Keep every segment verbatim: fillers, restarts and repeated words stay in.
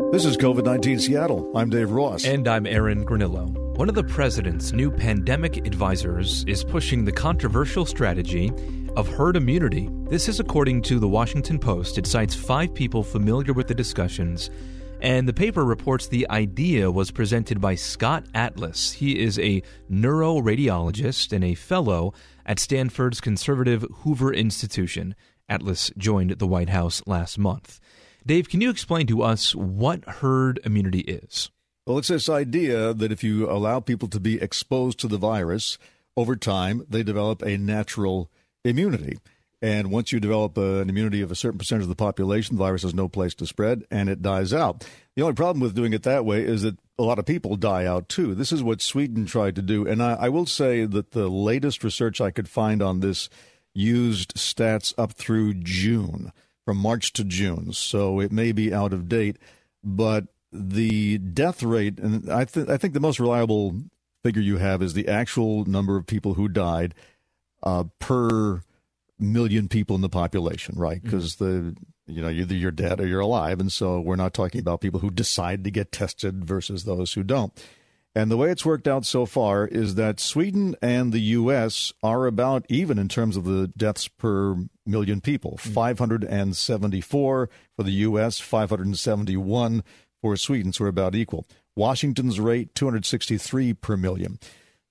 This is COVID nineteen Seattle. I'm Dave Ross. And I'm Aaron Granillo. One of the president's new pandemic advisors is pushing the controversial strategy of herd immunity. This is according to the Washington Post. It cites five people familiar with the discussions, and the paper reports the idea was presented by Scott Atlas. He is a neuroradiologist and a fellow at Stanford's conservative Hoover Institution. Atlas joined the White House last month. Dave, can you explain to us what herd immunity is? Well, it's this idea that if you allow people to be exposed to the virus, over time, they develop a natural immunity. And once you develop uh, an immunity of a certain percentage of the population, the virus has no place to spread, and it dies out. The only problem with doing it that way is that a lot of people die out, too. This is what Sweden tried to do. And I, I will say that the latest research I could find on this used stats up through June. From March to June, so it may be out of date, but the death rate, and I, th- I think the most reliable figure you have is the actual number of people who died uh, per million people in the population, right? Because mm-hmm. the you know either you're dead or you're alive, and so we're not talking about people who decide to get tested versus those who don't. And the way it's worked out so far is that Sweden and the U S are about even in terms of the deaths per million people. Mm-hmm. five hundred seventy-four for the U S, five hundred seventy-one for Sweden, so we're about equal. Washington's rate, two hundred sixty-three per million.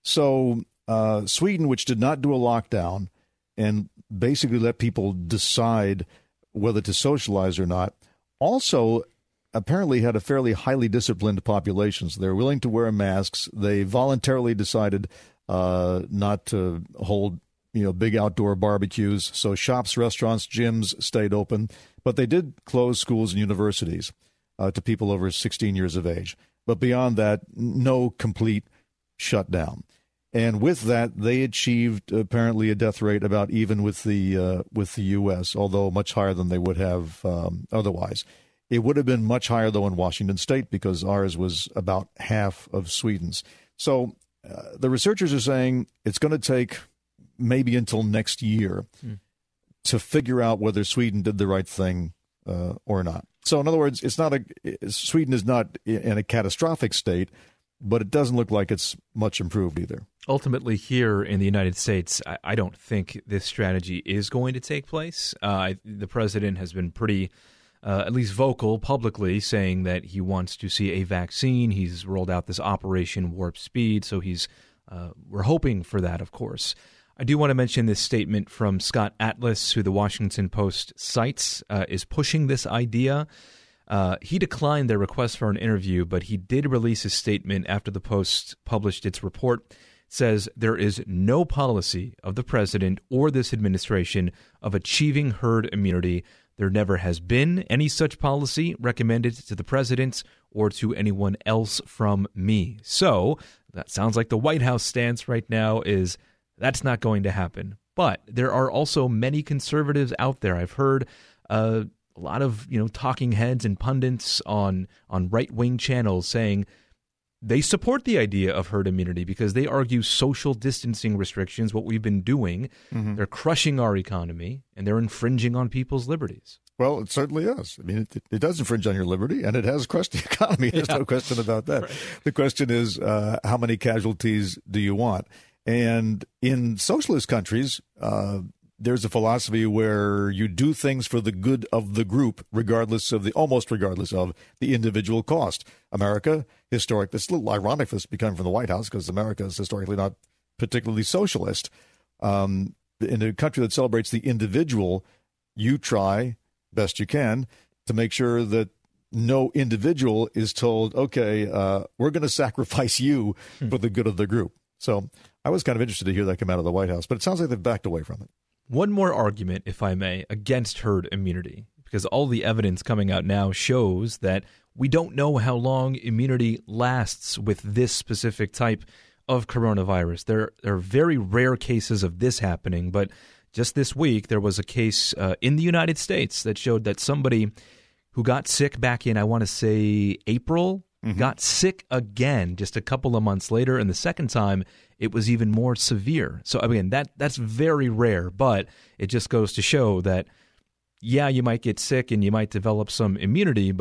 So uh, Sweden, which did not do a lockdown and basically let people decide whether to socialize or not, also apparently had a fairly highly disciplined population. So they're willing to wear masks. They voluntarily decided uh, not to hold, you know, big outdoor barbecues. So shops, restaurants, gyms stayed open. But they did close schools and universities uh, to people over sixteen years of age. But beyond that, no complete shutdown. And with that, they achieved apparently a death rate about even with the uh, with the U S, although much higher than they would have um, otherwise. It would have been much higher, though, in Washington State because ours was about half of Sweden's. So uh, the researchers are saying it's going to take maybe until next year mm. to figure out whether Sweden did the right thing uh, or not. So, in other words, it's not a Sweden is not in a catastrophic state, but it doesn't look like it's much improved either. Ultimately, here in the United States, I, I don't think this strategy is going to take place. Uh, I, the president has been pretty... Uh, at least vocal publicly, saying that he wants to see a vaccine. He's rolled out this Operation Warp Speed, so he's uh, we're hoping for that, of course. I do want to mention this statement from Scott Atlas, who the Washington Post cites, uh, is pushing this idea. Uh, he declined their request for an interview, but he did release a statement after the Post published its report. It says there is no policy of the president or this administration of achieving herd immunity. There never has been any such policy recommended to the president or to anyone else from me. So that sounds like the White House stance right now is that's not going to happen. But there are also many conservatives out there. I've heard uh, a lot of you know talking heads and pundits on on right-wing channels saying they support the idea of herd immunity because they argue social distancing restrictions, what we've been doing, mm-hmm. they're crushing our economy and they're infringing on people's liberties. Well, it certainly is. I mean, it, it does infringe on your liberty, and it has crushed the economy. There's yeah. no question about that. Right. The question is, uh, how many casualties do you want? And in socialist countries, uh, there's a philosophy where you do things for the good of the group, regardless of the, almost regardless of the individual cost. America, historic, it's a little ironic for this to be coming from the White House because America is historically not particularly socialist. Um, in a country that celebrates the individual, you try best you can to make sure that no individual is told, okay, uh, we're going to sacrifice you hmm. for the good of the group. So I was kind of interested to hear that come out of the White House, but it sounds like they've backed away from it. One more argument, if I may, against herd immunity, because all the evidence coming out now shows that we don't know how long immunity lasts with this specific type of coronavirus. There, there are very rare cases of this happening, but just this week there was a case uh, in the United States that showed that somebody who got sick back in, I want to say, April, mm-hmm. got sick again just a couple of months later, and the second time it was even more severe. So, I mean, that that's very rare, but it just goes to show that, yeah, you might get sick and you might develop some immunity, but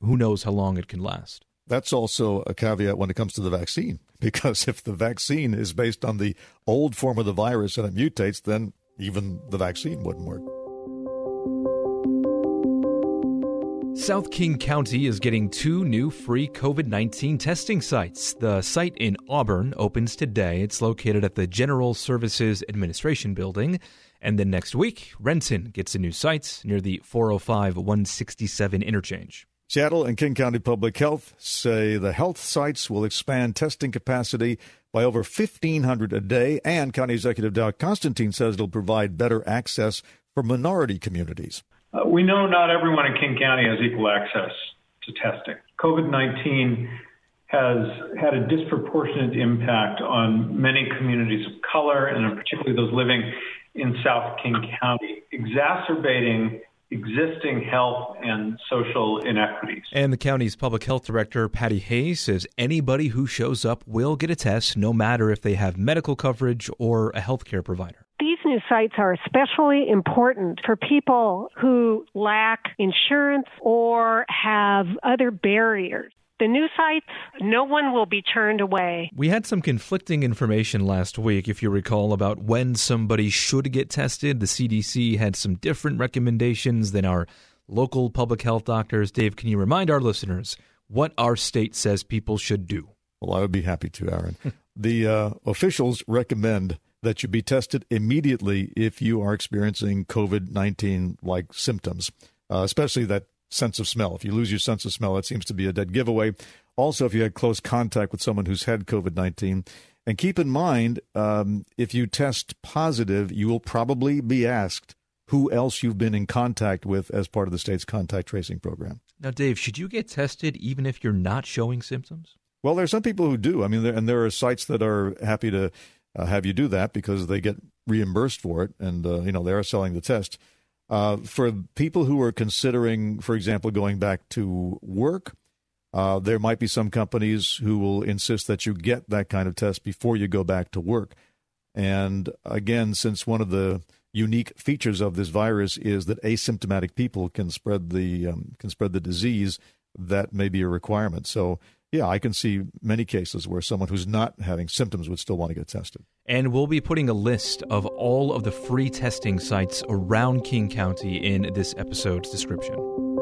who knows how long it can last. That's also a caveat when it comes to the vaccine, because if the vaccine is based on the old form of the virus and it mutates, then even the vaccine wouldn't work. South King County is getting two new free COVID nineteen testing sites. The site in Auburn opens today. It's located at the General Services Administration Building. And then next week, Renton gets a new site near the four oh five one sixty-seven interchange. Seattle and King County Public Health say the health sites will expand testing capacity by over fifteen hundred a day, and County Executive Dow Constantine says it'll provide better access for minority communities. Uh, we know not everyone in King County has equal access to testing. COVID nineteen has had a disproportionate impact on many communities of color, and particularly those living in South King County, exacerbating existing health and social inequities. And the county's public health director, Patty Hayes, says anybody who shows up will get a test, no matter if they have medical coverage or a healthcare provider. These new sites are especially important for people who lack insurance or have other barriers. The new sites, no one will be turned away. We had some conflicting information last week, if you recall, about when somebody should get tested. The C D C had some different recommendations than our local public health doctors. Dave, can you remind our listeners what our state says people should do? Well, I would be happy to, Aaron. The uh, officials recommend that you be tested immediately if you are experiencing COVID nineteen-like symptoms, uh, especially that sense of smell. If you lose your sense of smell, it seems to be a dead giveaway. Also, if you had close contact with someone who's had COVID nineteen. And keep in mind, um, if you test positive, you will probably be asked who else you've been in contact with as part of the state's contact tracing program. Now, Dave, should you get tested even if you're not showing symptoms? Well, there are some people who do. I mean, there, and there are sites that are happy to uh, have you do that because they get reimbursed for it, and uh, you know they are selling the test. Uh, for people who are considering, for example, going back to work, uh, there might be some companies who will insist that you get that kind of test before you go back to work. And again, since one of the unique features of this virus is that asymptomatic people can spread the um, can spread the disease, that may be a requirement. So, yeah, I can see many cases where someone who's not having symptoms would still want to get tested. And we'll be putting a list of all of the free testing sites around King County in this episode's description.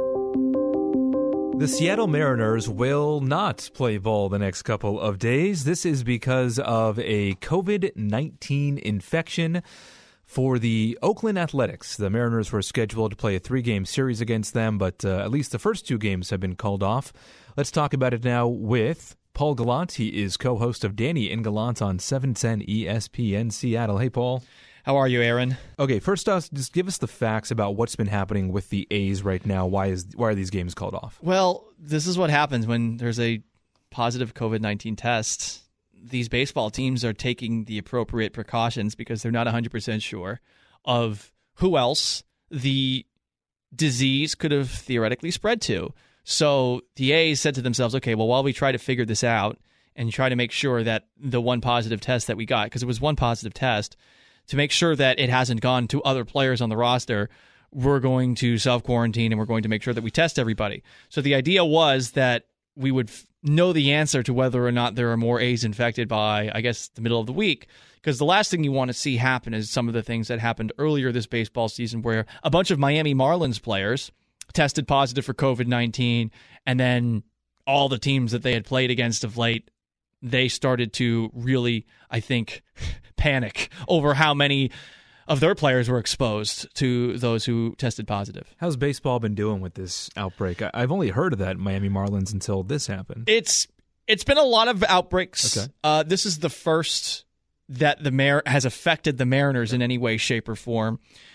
The Seattle Mariners will not play ball the next couple of days. This is because of a COVID nineteen infection for the Oakland Athletics. The Mariners were scheduled to play a three-game series against them, but uh, at least the first two games have been called off. Let's talk about it now with Paul Gallant. He is co-host of Danny and Gallant on seven ten E S P N Seattle. Hey, Paul. How are you, Aaron? Okay, first off, just give us the facts about what's been happening with the A's right now. Why is why are these games called off? Well, this is what happens when there's a positive COVID nineteen test. These baseball teams are taking the appropriate precautions because they're not one hundred percent sure of who else the disease could have theoretically spread to. So the A's said to themselves, okay, well, while we try to figure this out and try to make sure that the one positive test that we got, because it was one positive test, to make sure that it hasn't gone to other players on the roster, we're going to self-quarantine and we're going to make sure that we test everybody. So the idea was that we would f- know the answer to whether or not there are more A's infected by, I guess, the middle of the week. Because the last thing you want to see happen is some of the things that happened earlier this baseball season where a bunch of Miami Marlins players tested positive for COVID nineteen, and then all the teams that they had played against of late, they started to really, I think, panic over how many of their players were exposed to those who tested positive. How's baseball been doing with this outbreak? I've only heard of that Miami Marlins until this happened. It's it's been a lot of outbreaks. Okay. Uh, this is the first that the Mar- has affected the Mariners in any way, shape, or form.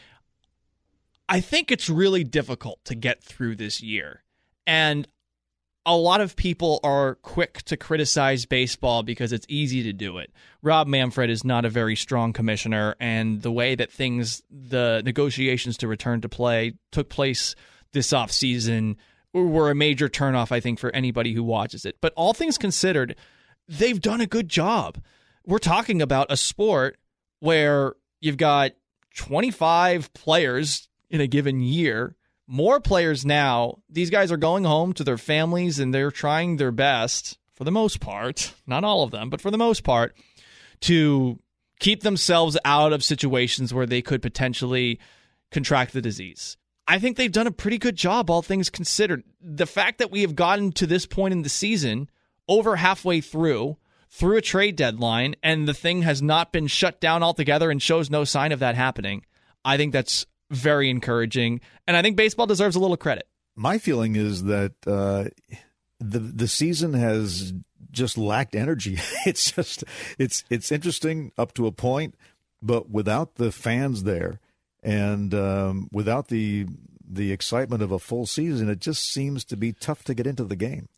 I think it's really difficult to get through this year. And a lot of people are quick to criticize baseball because it's easy to do it. Rob Manfred is not a very strong commissioner, and the way that things, the negotiations to return to play took place this offseason were a major turnoff, I think, for anybody who watches it. But all things considered, they've done a good job. We're talking about a sport where you've got twenty-five players in a given year more players now, these guys are going home to their families and they're trying their best, for the most part, not all of them, but for the most part, to keep themselves out of situations where they could potentially contract the disease. I think they've done a pretty good job, all things considered. The fact that we have gotten to this point in the season, over halfway through, through a trade deadline, and the thing has not been shut down altogether and shows no sign of that happening, I think that's very encouraging, and I think baseball deserves a little credit. My feeling is that uh, the the season has just lacked energy. It's just it's it's interesting up to a point, but without the fans there and um, without the the excitement of a full season, it just seems to be tough to get into the game.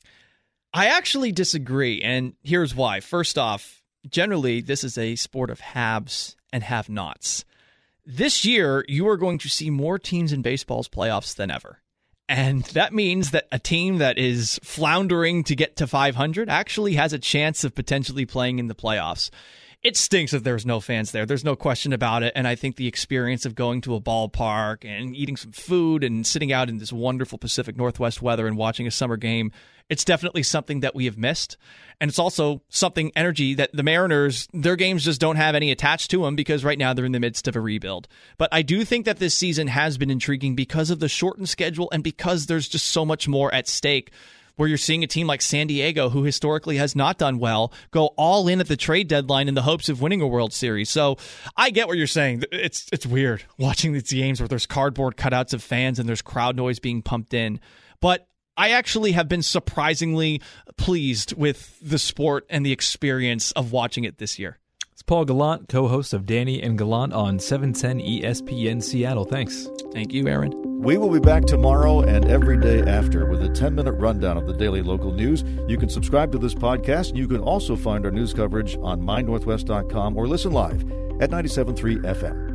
I actually disagree, and here's why. First off, generally, this is a sport of haves and have-nots. This year, you are going to see more teams in baseball's playoffs than ever. And that means that a team that is floundering to get to five hundred actually has a chance of potentially playing in the playoffs. It stinks if there's no fans there. There's no question about it. And I think the experience of going to a ballpark and eating some food and sitting out in this wonderful Pacific Northwest weather and watching a summer game, it's definitely something that we have missed. And it's also something, energy, that the Mariners, their games just don't have any attached to them because right now they're in the midst of a rebuild. But I do think that this season has been intriguing because of the shortened schedule and because there's just so much more at stake, where you're seeing a team like San Diego, who historically has not done well, go all in at the trade deadline in the hopes of winning a World Series. So I get what you're saying. It's it's weird watching these games where there's cardboard cutouts of fans and there's crowd noise being pumped in. But I actually have been surprisingly pleased with the sport and the experience of watching it this year. It's Paul Gallant, co-host of Danny and Gallant on seven ten E S P N Seattle. Thanks. Thank you, Aaron. We will be back tomorrow and every day after with a ten-minute rundown of the daily local news. You can subscribe to this podcast, and you can also find our news coverage on my northwest dot com or listen live at ninety-seven point three F M.